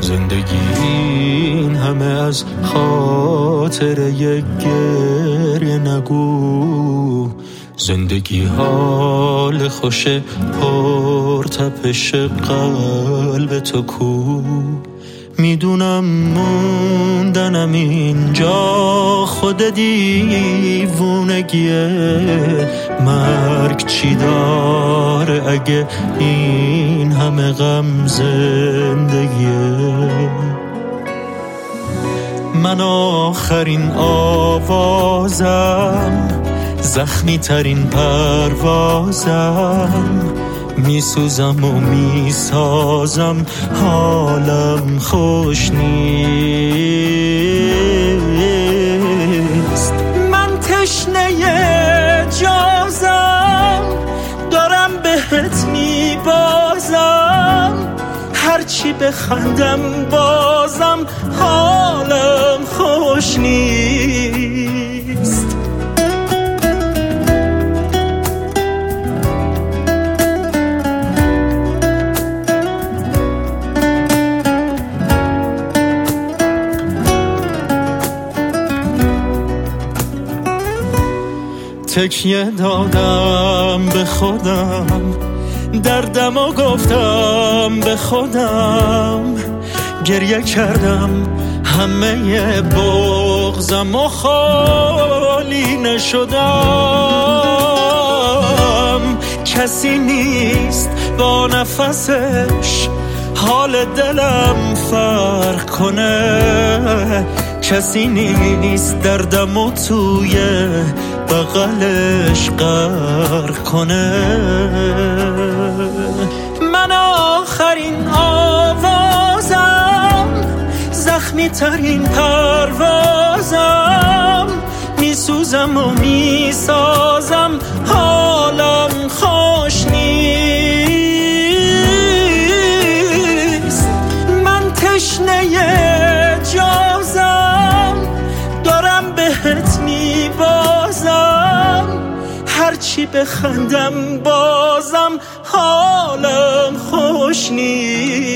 زندگی این همه از خاطر یک گریه نگو. زندگی حال خوش پرتپش قلب تو کو. میدونم موندنم اینجا خود دیوونگیه. مرگ چی داره اگه این همه غم زندگیه؟ من آخرین آوازم، زخمی ترین پروازم، میسوزم و میسازم، حالم خوش نیست. من تشنه جازم، دارم بهت میبازم، هرچی بخندم بازم حالم خوش نیست. تکیه دادم به خودم، دردم و گفتم به خودم، گریه کردم همه بغضم و خالی نشدم. کسی نیست با نفسش حال دلم فرق کنه، کسی نیست دردم و توی بغلش غرق کنه. من آخرین آوازم، زخمی ترین پروازم، میسوزم و میسازم حالم خوش نیست. من تشنه جازم، دارم بهت میبازم، هرچی بخندم بازم حالم خوش نیست.